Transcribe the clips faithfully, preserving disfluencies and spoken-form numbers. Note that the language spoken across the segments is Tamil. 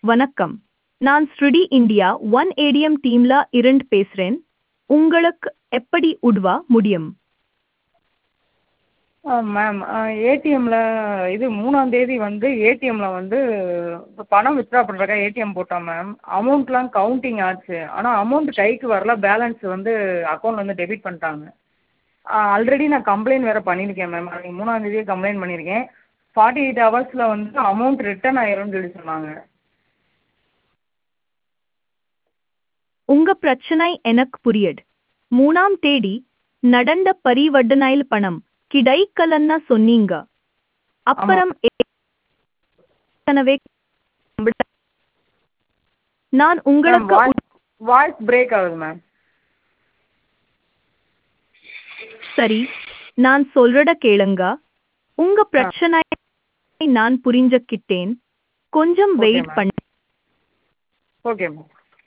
வணக்கம். நான் ஸ்ருடி இந்தியா ஒன் ஏடிஎம் டீம்ல இருந்து பேசுறேன். உங்களுக்கு எப்படி உதவ முடியும்? ஆ மேம் ஏடிஎம்மில் இது மூணாம் தேதி வந்து ஏடிஎம்மில் வந்து இப்போ பணம் வித்ட்ரா பண்ணுறதுக்காக ஏடிஎம் போட்டோம் மேம். அமௌண்ட்லாம் கவுண்டிங் ஆச்சு. ஆனால் அமௌண்ட் கைக்கு வரல, பேலன்ஸ் வந்து அக்கௌண்ட்ல வந்து டெபிட் பண்ணிட்டாங்க. ஆல்ரெடி நான் கம்ப்ளைண்ட் வேறு பண்ணியிருக்கேன் மேம். அன்றைக்கி மூணாம் தேதியே கம்ப்ளைண்ட் பண்ணியிருக்கேன். ஃபார்ட்டி எயிட் ஹவர்ஸில் வந்து அமௌண்ட் ரிட்டர்ன் ஆயிரும்னு சொல்லி சொன்னாங்க. உங்க பிரச்சனை எனக்கு புரியுது. மூணாம் தேதி நடந்த பரிவர்த்தனையில் பணம் கிடைக்கலன்னா சொன்னீங்க. அப்புறம் ஏற்கனவே நான் மேம் உங்களுக்கு வாய்ஸ் வாய்ஸ் பிரேக் ஆகுது மேம். சரி, நான் சொல்றத கேளுங்க. உங்க ஆ பிரச்சனை நான் புரிஞ்சுக்கிட்டேன். கொஞ்சம் ஓகே வெயிட் மேம். பண்ணு. Okay ma'am.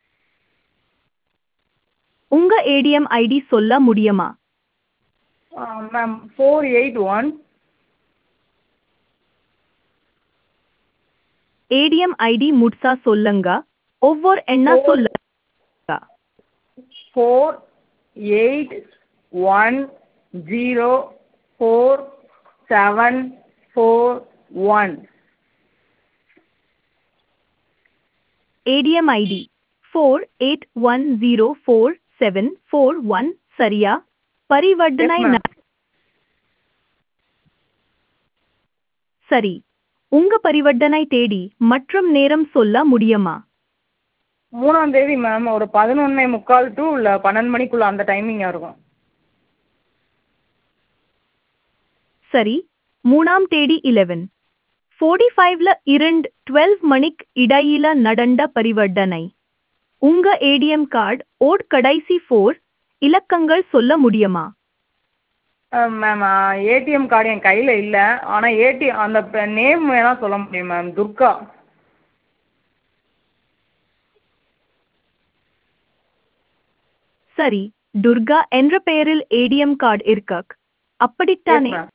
உங்க ஏடிஎம் ஐடி சொல்ல முடியுமா? Ma'am four eight one ATM ID முட்சா சொல்லுங்க. ஒவ்வொரு எண்ணா ஃபோர் சொல்லுங்க. Four eight one zero four seven four one. ATM ID four eight one zero four seven four one சரியா? எஸ் பரிவர்த்தனை மேம். ந- சரி. உங்க பரிவர்த்தனை தேதி மற்றும் நேரம் சொல்ல முடியுமா? மூணாம் தேதி மேம் ஒரு பதினொன்னே முக்கால் டு இல்லை பன்னெண்டு மணிக்குள்ள அந்த டைமிங்காக இருக்கும். சரி. மூணாம் தேதி eleven forty-five ல இருந்து twelve மணிக்கு இடையில நடந்த பரிவர்த்தனை. உங்க ஏடிஎம் கார்டு ஓட் கடைசி ஃபோர் இலக்கங்கள் சொல்ல முடியுமா? மேம் ஏடிஎம் கார்டு என் கையில் இல்லை. ஆனால் ஏடிஎம் அந்த நேம் வேணால் சொல்ல முடியும் மேம். துர்கா. சரி. துர்கா என்ற பெயரில் ஏடிஎம் கார்டு இருக்கக். எஸ் அப்படித்தானே? மேம்.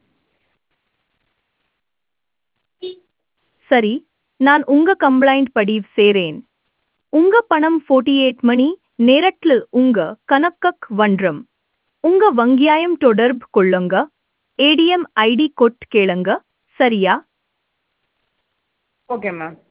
சரி. நான் உங்க கம்ப்ளைண்ட் பதிவு செய்றேன். உங்க பணம் forty-eight மணி நேரத்தில் உங்க கணக்குக்கு வந்துரும். உங்க வங்கியாயம் தொடர்பு கொள்ளுங்க. ஏடிஎம் ஐடி கொட் கேளுங்க. சரியா? Okay ma'am.